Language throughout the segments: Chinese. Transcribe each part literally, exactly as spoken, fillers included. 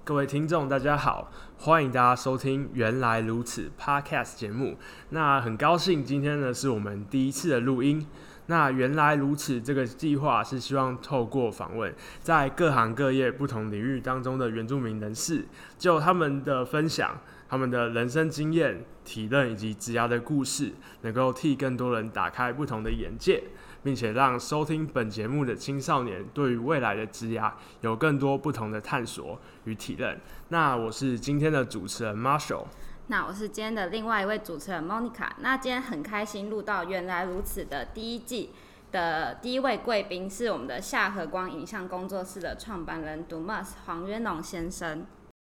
各位听众大家好，欢迎大家收听原来如此 Podcast 节目。那很高兴今天呢是我们第一次的录音。那原来如此这个计划是希望透过访问在各行各业不同领域当中的原住民人士，就他们的分享，他们的人生经验、体认以及职涯的故事，能够替更多人打开不同的眼界，并且让收听本节目的青少年对于未来的职涯有更多不同的探索与体认。那我是今天的主持人 Marshall。 那我是今天的另外一位主持人 Monica。那今天很开心录到原来如此的第一季的第一位贵宾是我们的夏和光影像工作室的创办人 Dumas 黄渊龙先生。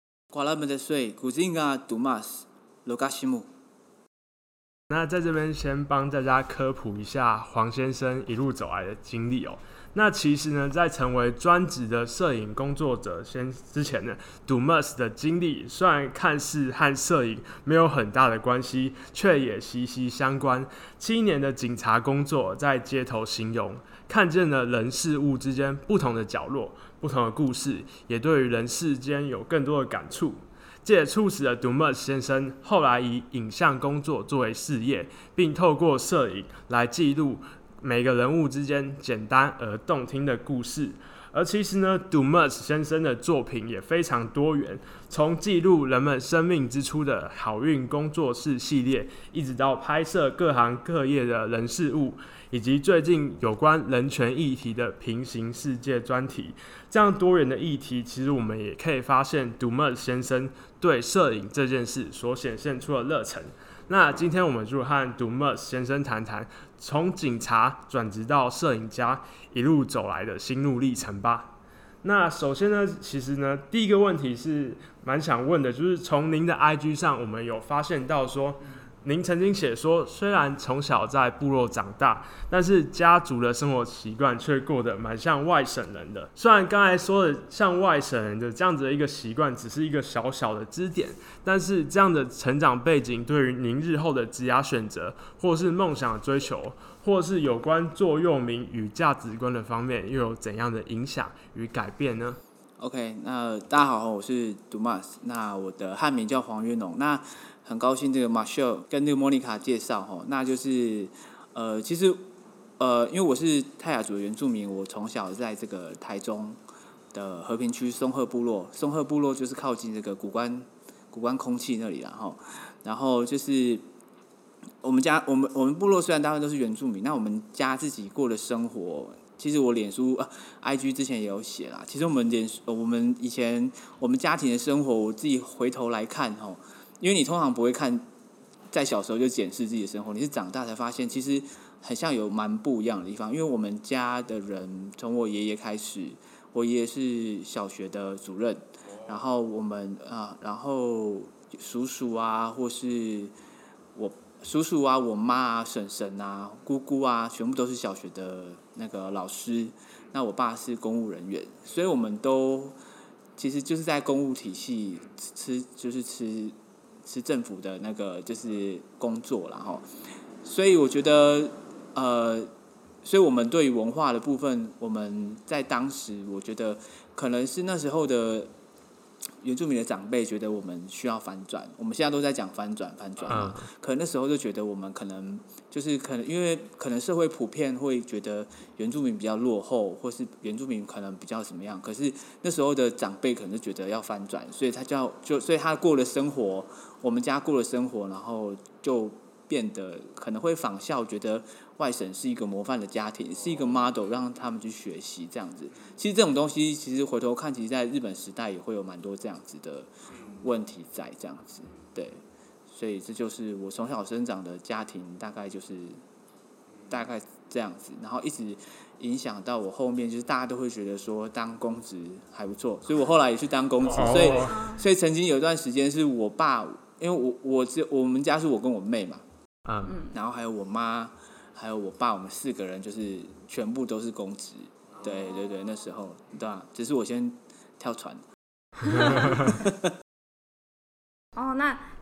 과라면서구진가 Dumas 로가시무。 那在这边先帮大家科普一下黄先生一路走来的经历哦。那其实呢，在成为专职的摄影工作者先之前呢 ，Dumas 的经历虽然看似和摄影没有很大的关系，却也息息相关。七年的警察工作，在街头行泳，看见了人事物之间不同的角落、不同的故事，也对于人世间有更多的感触。这也促使了 Dumas 先生后来以影像工作作为事业，并透过摄影来记录每个人物之间简单而动听的故事。而其实呢 ，Dumas 先生的作品也非常多元，从记录人们生命之初的好运工作室系列，一直到拍摄各行各业的人事物，以及最近有关人权议题的平行世界专题。这样多元的议题，其实我们也可以发现 Dumas 先生对摄影这件事所显现出的热忱。那今天我们就和 Dumas 先生谈谈从警察转职到摄影家一路走来的心路历程吧。那首先呢，其实呢，第一个问题是蛮想问的，就是从您的 I G 上，我们有发现到说，您曾经写说，虽然从小在部落长大，但是家族的生活习惯却过得蛮像外省人的。虽然刚才说的像外省人的这样子的一个习惯，只是一个小小的支点，但是这样的成长背景对于您日后的职涯选择，或是梦想的追求，或是有关座右铭与价值观的方面，又有怎样的影响与改变呢？ OK， 那大家好，我是 Dumas， 那我的汉名叫黄渊龙。那很高兴这个 Marshall 跟这个 Monica 介绍哈，那就是呃，其实呃，因为我是泰雅族的原住民，我从小在这个台中的和平区松鹤部落，松鹤部落就是靠近这个古关古关空气那里啦哈，然后就是我们家我们我们部落虽然大部分都是原住民，那我们家自己过的生活。其实我脸书、呃、I G 之前也有写啦。其实我们脸我们以前我们家庭的生活，我自己回头来看吼，因为你通常不会看，在小时候就检视自己的生活，你是长大才发现，其实很像有蛮不一样的地方。因为我们家的人，从我爷爷开始，我爷爷是小学的主任，然后我们啊，然后叔叔啊，或是我。叔叔啊，我妈啊，婶婶啊，姑姑啊，全部都是小学的那个老师。那我爸是公务人员，所以我们都其实就是在公务体系吃，就是吃吃政府的那个就是工作啦齁。所以我觉得，呃，所以我们对于文化的部分，我们在当时，我觉得可能是那时候的。原住民的长辈觉得我们需要翻转，我们现在都在讲翻转翻转嘛，嗯、可能那时候就觉得我们可能就是可能因为可能社会普遍会觉得原住民比较落后，或是原住民可能比较怎么样，可是那时候的长辈可能就觉得要翻转，所以他就就所以他过的生活，我们家过的生活，然后就变得可能会仿效，觉得外省是一个模范的家庭，是一个 model， 让他们去学习这样子。其实这种东西，其实回头看，其实在日本时代也会有蛮多这样子的问题在这样子，对。所以这就是我从小生长的家庭，大概就是大概这样子，然后一直影响到我后面，就是大家都会觉得说当公职还不错，所以我后来也去当公职，所以所以曾经有一段时间是我爸，因为我我只我们家是我跟我妹嘛。嗯，然后还有我妈，还有我爸，我们四个人就是全部都是公职，对对对，那时候对啊，只是我先跳船。 哦，那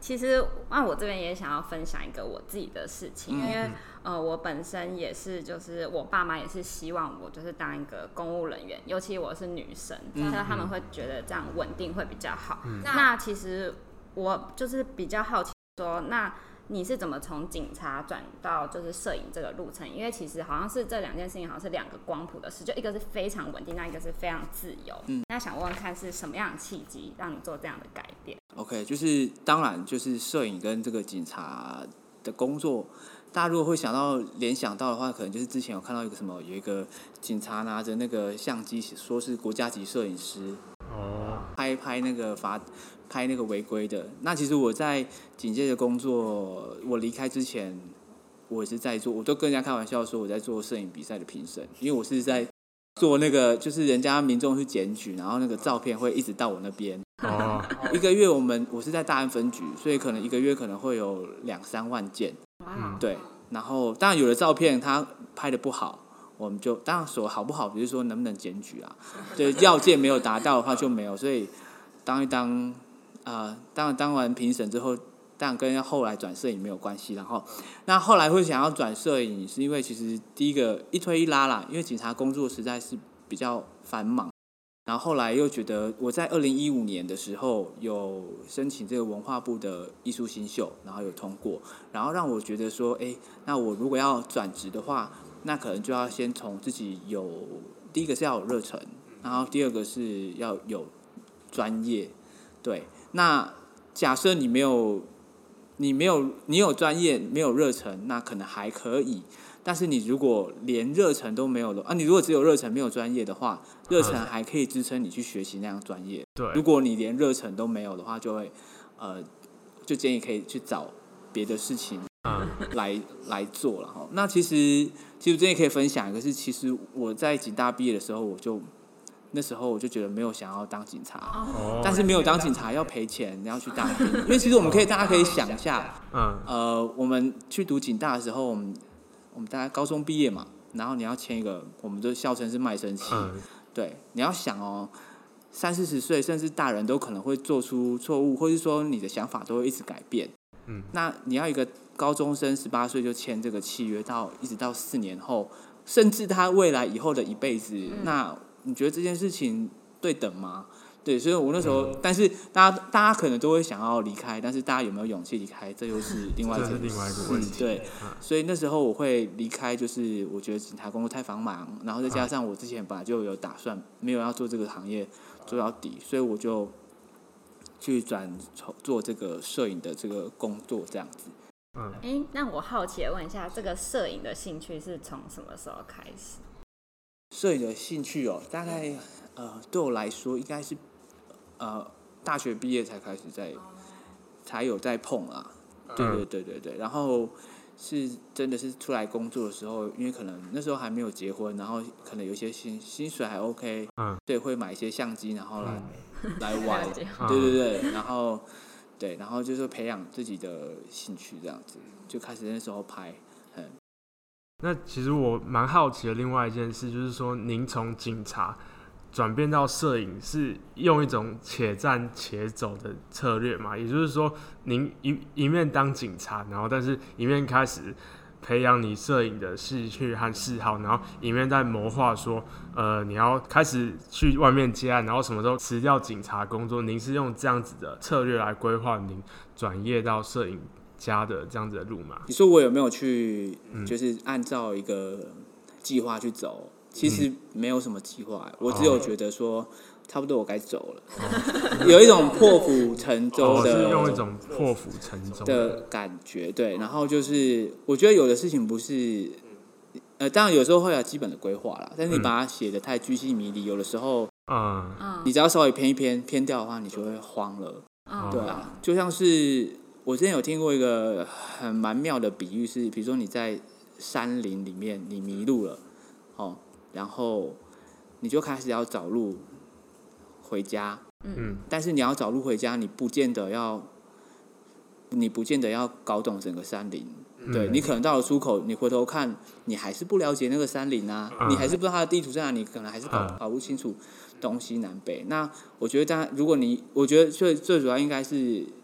其实那我这边也想要分享一个我自己的事情， 嗯、 因为呃我本身也是就是我爸妈也是希望我就是当一个公务人员，尤其我是女生，所以、嗯、他们会觉得这样稳定会比较好。嗯、那其实我就是比较好奇说，那你是怎么从警察转到就是摄影这个路程？因为其实好像是这两件事情好像是两个光谱的事，就一个是非常稳定，那一个是非常自由。嗯，那想问问看是什么样的契机让你做这样的改变 ？OK， 就是当然就是摄影跟这个警察的工作，大家如果会想到联想到的话，可能就是之前有看到一个什么，有一个警察拿着那个相机，说是国家级摄影师，哦，拍拍那个罚。拍那个违规的。那其实我在警界的工作，我离开之前，我也是在做，我都跟人家开玩笑说我在做摄影比赛的评审，因为我是在做那个，就是人家民众去检举，然后那个照片会一直到我那边。哦。一个月我们我是在大安分局，所以可能一个月可能会有两三万件。嗯。对。然后当然有的照片他拍的不好，我们就当然说好不好，比如说能不能检举啊？对，要件没有达到的话就没有，所以当一当。呃，当然当完评审之后，当然跟后来转摄影没有关系。然后，那后来会想要转摄影，是因为其实第一个一推一拉啦，因为警察工作实在是比较繁忙。然后后来又觉得，我在二零一五年的时候有申请这个文化部的艺术新秀，然后有通过，然后让我觉得说，哎，那我如果要转职的话，那可能就要先从自己有第一个是要有热忱，然后第二个是要有专业，对。那假设你没有，你没有，你有专业，没有热忱，那可能还可以。但是你如果连热忱都没有的啊，你如果只有热忱没有专业的话，热忱还可以支撑你去学习那样专业。对，如果你连热忱都没有的话，就会呃，就建议可以去找别的事情来、嗯、来做了哈。那其实其实这也可以分享一个是，其实我在警大毕业的时候，我就。那时候我就觉得没有想要当警察，哦、但是没有当警察要赔钱，你要去当兵。因为其实我们可以，大家可以想一下，嗯，呃，我们去读警大的时候，我们我们大概高中毕业嘛，然后你要签一个，我们就笑称是卖身契，嗯、对，你要想哦，三四十岁甚至大人都可能会做出错误，或是说你的想法都会一直改变，嗯，那你要一个高中生十八岁就签这个契约，到一直到四年后，甚至他未来以后的一辈子，嗯、那。你觉得这件事情对等吗？对，所以我那时候，嗯、但是大家大家可能都会想要离开，但是大家有没有勇气离开，这又是另外一件事。对，嗯、所以那时候我会离开，就是我觉得警察工作太繁忙，然后再加上我之前本来就有打算，没有要做这个行业做到底，所以我就去转做这个摄影的这个工作，这样子。 嗯，哎，那我好奇的问一下，这个摄影的兴趣是从什么时候开始？ 摄影的兴趣哦，大概呃对我来说应该是呃大学毕业才开始在才有在碰啊，对对对对对，然后是真的是出来工作的时候，因为可能那时候还没有结婚，然后可能有些薪薪水还 OK，嗯，对，会买一些相机然后来、嗯、来玩，对对对，然后对，然后就是培养自己的兴趣这样子，就开始那时候拍，嗯。 那其实我蛮好奇的，另外一件事就是说，您从警察转变到摄影，是用一种且战且走的策略嘛？也就是说，您一一面当警察，然后但是一面开始培养你摄影的兴趣和嗜好，然后一面在谋划说，呃，你要开始去外面接案，然后什么时候辞掉警察工作？您是用这样子的策略来规划您转业到摄影家的这样子的路嘛？ 你说我有没有去，就是按照一个计划去走？嗯、其实没有什么计划，我只有觉得说，差不多我该走了，哦、有一种破釜沉舟的， 哦、是用一种破釜沉舟的感觉，对。然后就是我觉得有的事情不是，呃，当然有时候会有基本的规划啦，但是你把它写得太居心迷离，有的时候，嗯，你只要稍微偏一偏偏掉的话，你就会慌了，嗯、对啊，就像是。我之前有听过一个很蛮妙的比喻是，比如说你在山林里面你迷路了，哦，然后你就开始要找路回家，嗯，但是你要找路回家，你不见得要，你不见得要搞懂整个山林，嗯、对，你可能到了出口，你回头看，你还是不了解那个山林啊，嗯、你还是不知道它的地图在哪，你可能还是搞搞不清楚东西南北。那我觉得，当然，如果你，我觉得最最主要应该是。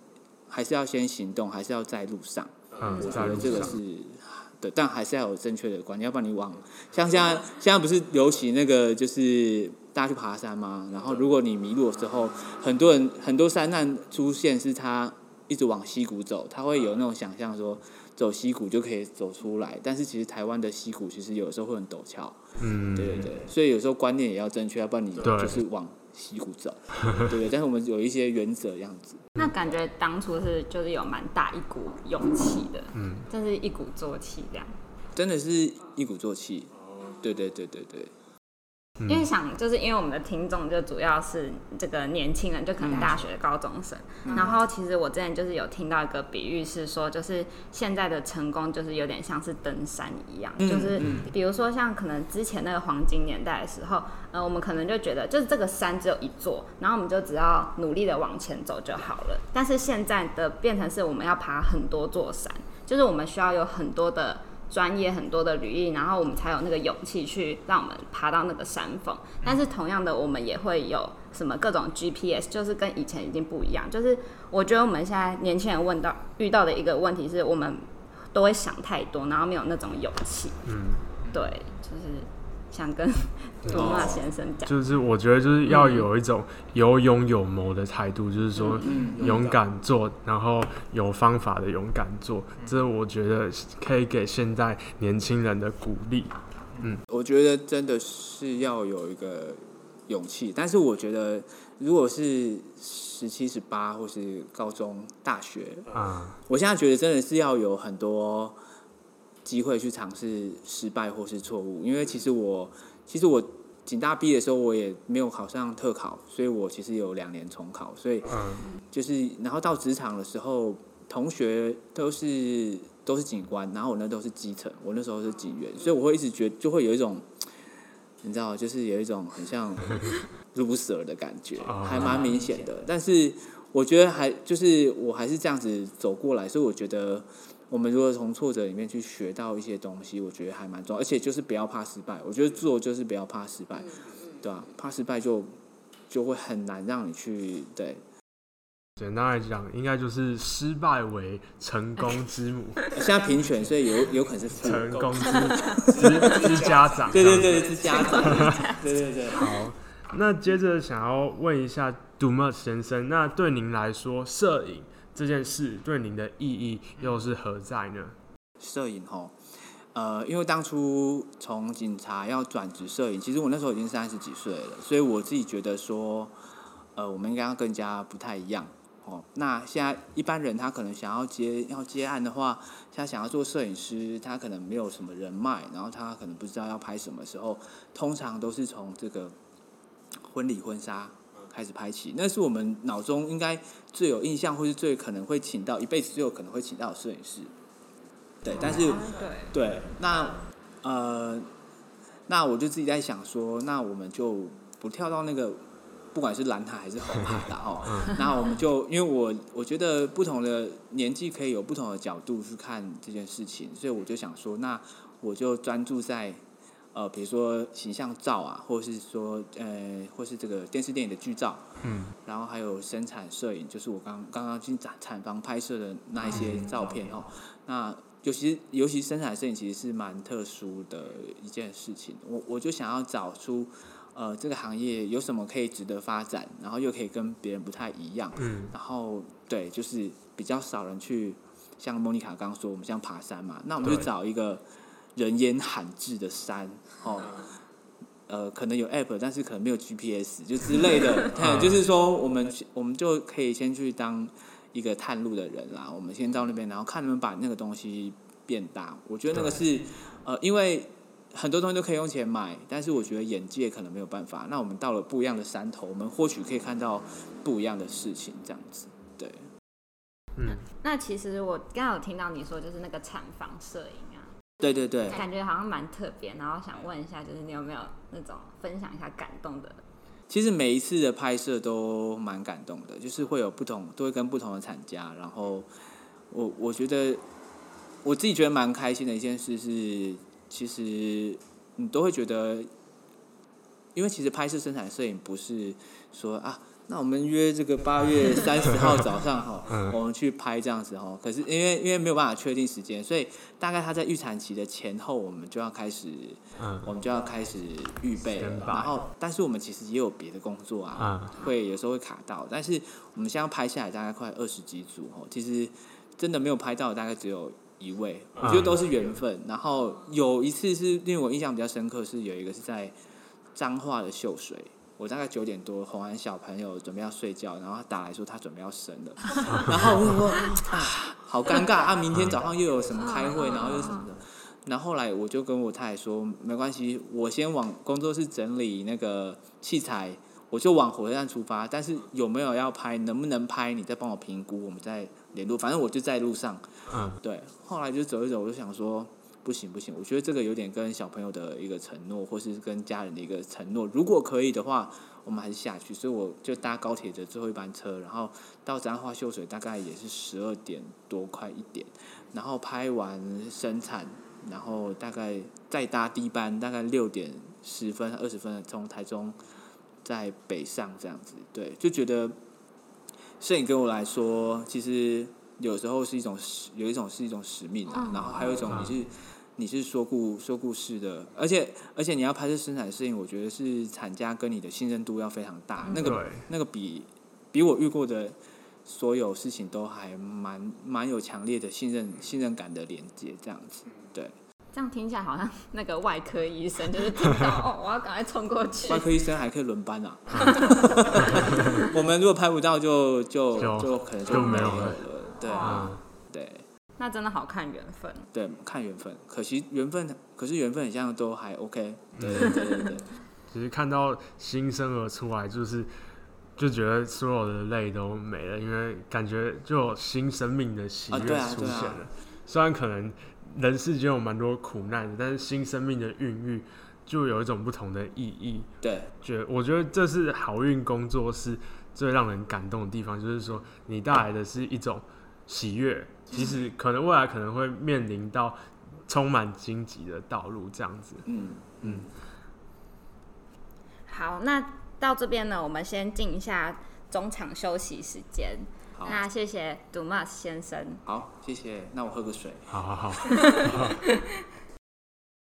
还是要先行动，还是要在路上。 嗯， 我觉得这个是对，但还是要有正确的观念，要不然你往像现在现在不是流行那个就是大家去爬山吗？然后如果你迷路的时候，很多人很多山难出现是他一直往溪谷走，他会有那种想象说走溪谷就可以走出来，但是其实台湾的溪谷其实有时候会很陡峭，嗯，对对对，所以有时候观念也要正确，要不然你就是往溪谷走，对对，但是我们有一些原则这样子。 那感觉当初是就是有蛮大一股勇气的，嗯，就是一鼓作气这样。 真的是一鼓作气，对对对对对。 因为想就是因为我们的听众就主要是这个年轻人，就可能大学的高中生、嗯、然后其实我之前就是有听到一个比喻是说，就是现在的成功就是有点像是登山一样、嗯、就是比如说像可能之前那个黄金年代的时候，呃，我们可能就觉得就是这个山只有一座，然后我们就只要努力的往前走就好了，但是现在的变成是我们要爬很多座山，就是我们需要有很多的专业很多的履历，然后我们才有那个勇气去让我们爬到那个山峰。但是同样的，我们也会有什么各种 G P S， 就是跟以前已经不一样。就是我觉得我们现在年轻人问到遇到的一个问题是，我们都会想太多，然后没有那种勇气。嗯，对，就是想跟杜马先生讲、哦， 就是我觉得就是要有一种有勇有谋的态度，嗯、就是说勇敢做，然后有方法的勇敢做，这我觉得可以给现在年轻人的鼓励。嗯， 我觉得真的是要有一个勇气，但是我觉得如果是十七、十八或是高中、大学啊，我现在觉得真的是要有很多机会去尝试失败或是错误，因为其实我其实我警大毕业的时候我也没有考上特考，所以我其实有两年重考，所以就是然后到职场的时候，同学都是都是警官，然后我那都是基层，我那时候是警员，所以我会一直觉得就会有一种你知道，就是有一种很像 loser 的感觉，还蛮明显的。但是我觉得还就是我还是这样子走过来，所以我觉得我们如果从挫折里面去学到一些东西，我觉得还蛮重要。而且就是不要怕失败，我觉得做就是不要怕失败，对吧、啊？怕失败就就会很难让你去对。 简单来讲，应该就是失败为成功之母。 现在平权，所以有有可能是成功之之之家长。 对对对，之家长。对对对。 好，那接着想要问一下 Dumas 先生，那对您来说，摄影这件事对您的意义又是何在呢？ 摄影吼，呃，因为当初从警察要转职摄影，其实我那时候已经三十几岁了，所以我自己觉得说，呃，我们应该要更加不太一样。哦，那现在一般人他可能想要接要接案的话，他想要做摄影师，他可能没有什么人脉，然后他可能不知道要拍什么时候，通常都是从这个婚礼婚纱开始拍起，那是我们脑中应该最有印象，或是最可能会请到一辈子最有可能会请到的摄影师。对，但是、 啊、 对对，那呃，那我就自己在想说，那我们就不跳到那个。不管是蓝海还是红海的哦，那我们就因为我我觉得不同的年纪可以有不同的角度去看这件事情，所以我就想说，那我就专注在呃，比如说形象照啊，或是说呃，或是这个电视电影的剧照，嗯，然后还有生产摄影，就是我刚刚刚去产房拍摄的那一些照片哦，那尤其尤其生产摄影其实是蛮特殊的一件事情，我我就想要找出。呃，这个行业有什么可以值得发展，然后又可以跟别人不太一样，嗯，然后对，就是比较少人去，像莫妮卡刚刚说，我们像爬山嘛，那我们就找一个人烟罕至的山，哦，呃，可能有 app， 但是可能没有 G P S 就之类的，就是说我们我们就可以先去当一个探路的人啦，我们先到那边，然后看能不能把那个东西变大。我觉得那个是呃，因为。很多东西都可以用钱买，但是我觉得眼界可能没有办法。那我们到了不一样的山头，我们或许可以看到不一样的事情，这样子，对。 嗯，那其实我刚刚有听到你说，就是那个产房摄影啊， 对对对， 感觉好像蛮特别。然后想问一下，就是你有没有那种分享一下感动的？ 其实每一次的拍摄都蛮感动的，就是会有不同，都会跟不同的厂家。然后我我觉得我自己觉得蛮开心的一件事是。其实你都会觉得，因为其实拍摄生产摄影不是说啊那我们约这个八月三十号早上哈，我们去拍这样子哈。可是因为因为没有办法确定时间，所以大概他在预产期的前后，我们就要开始，嗯、我们就要开始预备了。然后，但是我们其实也有别的工作啊，嗯、会有时候会卡到。但是我们现在拍下来大概快二十几组哈，其实真的没有拍到的大概只有一位，我觉得都是缘分。然后有一次是令我印象比较深刻，是有一个是在彰化的秀水。我大概九点多哄完小朋友准备要睡觉，然后他打来说他准备要生了，然后我就说啊，好尴尬啊！明天早上又有什么开会，然后又什么的。然后后来我就跟我太太说，没关系，我先往工作室整理那个器材，我就往火车站出发。但是有没有要拍，能不能拍，你再帮我评估，我们再联络。反正我就在路上。嗯，对。后来就走一走，我就想说。不行不行，我觉得这个有点跟小朋友的一个承诺，或是跟家人的一个承诺。如果可以的话，我们还是下去。所以我就搭高铁的最后一班车，然后到彰化秀水，大概也是十二点多快一点。然后拍完生产，然后大概再搭第一班，大概六点十分、二十分从台中再北上这样子。对，就觉得摄影跟我来说，其实有时候是一种有一种是一种使命啊，然后还有一种你是。你是说故说故事的，而且而且你要拍摄生产摄影，我觉得是产家跟你的信任度要非常大，那个那个比比我遇过的所有事情都还蛮蛮有强烈的信任信任感的连接，这样子，对。 这样听起来好像那个外科医生，就是听到哦，我要赶快冲过去。 外科医生还可以轮班啊，我们如果拍不到就就就, 就可能就没有了，对啊，嗯、对。 那真的好看缘分， 对，看缘分。可惜缘分，可是缘分好像都还 OK。对对对对对。 其实看到新生儿出来，就是就觉得所有的泪都没了，因为感觉就有新生命的喜悦出现了。啊对啊对啊、虽然可能人世间有蛮多苦难的，但是新生命的孕育就有一种不同的意义。 对， 觉得我觉得这是好运工作室最让人感动的地方，就是说你带来的是一种喜悦。其实可能未来可能会面临到充满荆棘的道路，这样子。嗯嗯。 好，那到这边呢，我们先进一下中场休息时间。那谢谢 Dumas 先生。 好，谢谢。那我喝个水。 好好好。